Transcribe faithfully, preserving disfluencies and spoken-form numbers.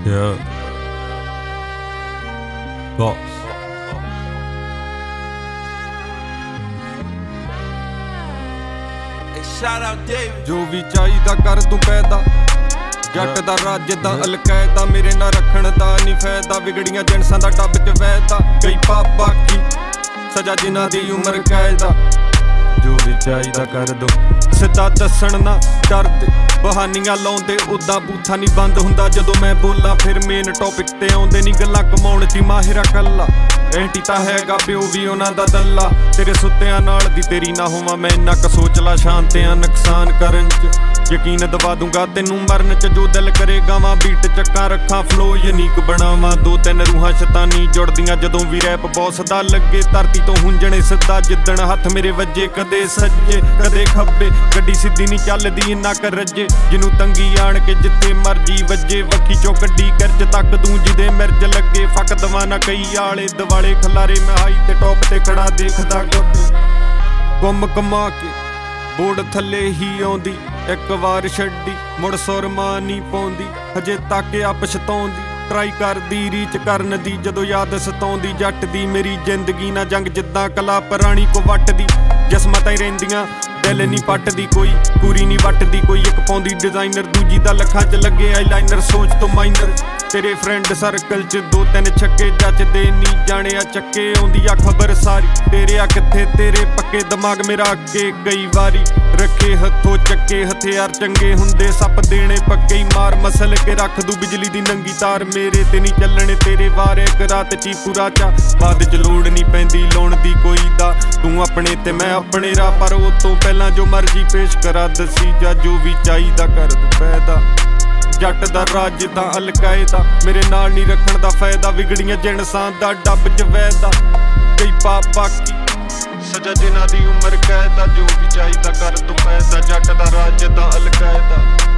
Yeah. Boss. Hey, shout out David. ਜੋ ਵੀ ਚਾਹੀਦਾ ਕਰ ਤੂੰ ਪੈਦਾ ਜੱਟ ਦਾ ਰਾਜ ਦਾ ਅਲਕਾਇਦਾ ਮੇਰੇ ਨਾਲ ਰੱਖਣ ਦਾ ਨਹੀਂ ਫਾਇਦਾ ਵਿਗੜੀਆਂ ਜਿਣਸਾਂ ਦਾ ਡੱਬ ਚ ਵੈਦਾ ਕਈ ਪਾਪ ਬਾਕੀ ਸਜ਼ਾ ਜਿਨ੍ਹਾਂ ਦੀ ਉਮਰ ਕੈਦਾ ਜੋ ਵੀ ਚਾਹੀਦਾ ਕਰ ਦੋ ਸਿੱਧਾ ਦੱਸਣ ਨਾ ਡਰਦੇ ਬਹਾਨੀਆਂ ਲਾਉਂਦੇ ਉਦਾਂ ਬੂਥਾ ਨਹੀਂ ਬੰਦ ਹੁੰਦਾ ਜਦੋਂ ਮੈਂ ਬੋਲਾਂ ਫਿਰ ਮੇਨ ਟੌਪਿਕ ਤੇ ਆਉਂਦੇ ਨਹੀਂ ਗੱਲਾਂ ਕਮਾਉਣ ਚ ਮਾਹਿਰਾ ਕੱਲਾ ਐਂਟੀ ਤਾਂ ਹੈਗਾ ਪਿਓ ਵੀ ਉਹਨਾਂ ਦਾ ਦੱਲਾ ਤੇਰੇ ਸੁੱਤਿਆਂ ਨਾਲ ਦੀ ਤੇਰੀ ਨਾ ਹੋਵਾਂ ਮੈਂ ਇੰਨਾ ਕ ਸੋਚ ਲਾ ਸ਼ਾਂਤਿਆਂ ਨੁਕਸਾਨ ਕਰਨ ਚ ਯਕੀਨ ਦਵਾ ਦੂੰਗਾ ਤੈਨੂੰ ਮਰਨ ਚ ਜੋ ਦਿਲ ਕਰੇ ਗਾਵਾਂ ਬੀਟ ਚੱਕਾਂ ਰੱਖਾਂ ਫਲੋ ਯੂਨੀਕ ਬਣਾਵਾਂ ਦੋ ਤਿੰਨ ਰੂਹਾਂ ਸ਼ੈਤਾਨੀ ਜੁੜਦੀਆਂ ਜਦੋਂ ਵੀ ਰੈਪ ਬੌਸ ਦਾ ਲੱਗੇ ਧਰਤੀ ਤੋਂ ਹੁੰਜਣੇ ਸਿੱਧਾ ਜਿੱਦਣ ਹੱਥ ਮੇਰੇ ਵੱਜੇ ਕਦੇ ਸੱਜੇ ਕਦੇ ਖੱਬੇ ਗੱਡੀ ਸਿੱਧੀ ਨਹੀਂ ਚੱਲਦੀ ਇੰਨਾ ਕਰ ਰੱਜੇ ਜਿਹਨੂੰ ਤੰਗੀ ਆਣ ਕੇ ਜਿੱਥੇ ਮਰਜੀ ਵੱਜੇ ਵੱਖੀ ਚੋਂ ਗੱਡੀ ਕਰਜ ਤੱਕ ਤੂੰ ਜਿਹਦੇ ਮਿਰਜ ਲੱਗੇ ਫੱਕ ਦਵਾ ਨਾ ਕਈ ਆਲੇ ਦਿਵਾਲੇ ਖਲਾਰੇ ਮੈਂ ਹਾਈ ਤੇ ਟੌਪ ਤੇ ਖੜਾ ਦੇਖਦਾ ਗੱਬੇ ਗੁੰਮ ਕਮਾ ਕੇ ਬੋਰਡ ਥੱਲੇ ਹੀ ਆਉਂਦੀ ਇੱਕ ਵਾਰ ਛੱਡੀ ਮੁੜ ਸੁਰਮਾ ਨਹੀਂ ਪਾਉਂਦੀ ਹਜੇ ਤੱਕ ਆ ਪਛਤਾਉਂਦੀ ਟਰਾਈ ਕਰਦੀ ਰੀਚ ਕਰਨ ਦੀ ਜਦੋਂ ਯਾਦ ਸਤਾਉਂਦੀ ਜੱਟ ਦੀ ਮੇਰੀ ਜ਼ਿੰਦਗੀ ਨਾ ਜੰਗ ਜਿੱਦਾਂ ਕਲਾ ਪੁਰਾਣੀ ਕੋ ਵੱਟਦੀ ਜਸਮਤਾਂ ਹੀ ਰਹਿੰਦੀਆਂ ਦਿਲ ਨਹੀਂ ਪੱਟਦੀ ਕੋਈ ਪੂਰੀ ਨਹੀਂ ਵੱਟਦੀ ਕੋਈ ਇੱਕ ਪਾਉਂਦੀ ਡਿਜ਼ਾਈਨਰ ਦੂਜੀ ਦਾ ਲੱਖਾਂ ਚ ਲੱਗੇ ਆਈਲਾਈਨਰ ਸੋਚ ਤੋਂ ਮਾਈਨਰ ਤੇਰੇ ਫਰੈਂਡ ਸਰਕਲ ਚ ਦੋ ਤਿੰਨ ਛੱਕੇ ਜੱਜਦੇ ਨਹੀਂ ਜਾਣਿਆ ਚੱਕੇ ਆਉਂਦੀ ਆ ਖਬਰ ਸਾਰੀ ਤੇਰੇ ਆ ਕਿੱਥੇ ਤੇਰੇ ਪੱਕੇ ਦਿਮਾਗ ਮੇਰਾ ਅੱਗੇ ਕਈ ਵਾਰੀ ਰੱਖੇ ਹੱਥੋਂ ਚੱਕੇ ਹਥਿਆਰ ਚੰਗੇ ਹੁੰਦੇ ਸੱਪ ਦੇਣੇ ਪੱਕੇ ਹੀ ਮਾਰ ਮਸਲ ਕੇ ਰੱਖ ਦੂ ਬਿਜਲੀ ਦੀ ਨੰਗੀ ਤਾਰ ਮੇਰੇ ਤੇ ਨਹੀਂ ਚੱਲਣੇ ਤੇਰੇ ਵਾਰ ਇੱਕ ਰਾਤ ਚ ਹੀ ਪੂਰਾ ਚਾ ਬਾਅਦ ਚ ਲੋੜ ਨਹੀਂ ਪੈਂਦੀ ਲਾਉਣ ਦੀ ਕੋਈ ਦਾ ਤੂੰ ਆਪਣੇ ਤੇ ਮੈਂ ਆਪਣੇ ਰਾਹ ਪਰ ਉਹ ਤੋਂ ਪਹਿਲਾਂ ਜੋ ਮਰਜ਼ੀ ਪੇਸ਼ ਕਰਾ ਦਸੀ ਜਾਂ ਜੋ ਵੀ ਚਾਹੀਦਾ ਕਰ ਤੂੰ ਪੈਦਾ ਜੱਟ ਦਾ ਰਾਜ ਦਾ ਅਲਕਾਇਦਾ ਮੇਰੇ ਨਾਲ ਨਹੀਂ ਰੱਖਣ ਦਾ ਫਾਇਦਾ ਵਿਗੜੀਆਂ ਜਿਣਸਾਂ ਦਾ ਡੱਬ ਚ ਵੈਦਾ ਕਈ ਪਾਪ ਬਾਕੀ ਸਜ਼ਾ ਜਿਨ੍ਹਾਂ ਦੀ ਉਮਰ ਕੈਦਾ ਜੋ ਵੀ ਚਾਹੀਦਾ ਕਰ ਤੂੰ ਪੈਦਾ ਜੱਟ ਦਾ ਰਾਜ ਦਾ ਅਲਕਾਇਦਾ